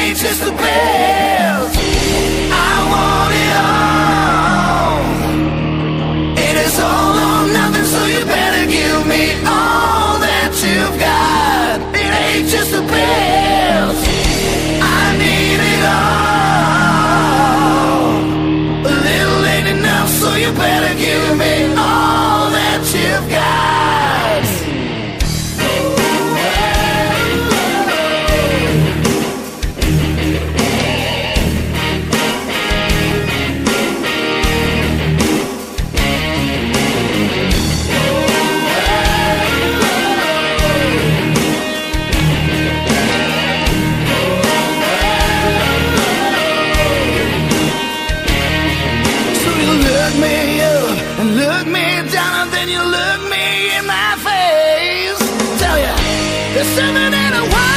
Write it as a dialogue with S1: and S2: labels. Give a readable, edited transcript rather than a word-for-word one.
S1: ain't just the best. I want it all. It is all or nothing, so you better give me all that you've got. It ain't just the best. I need it all. A little ain't enough, so you better give me all that you've got. There's something in a while.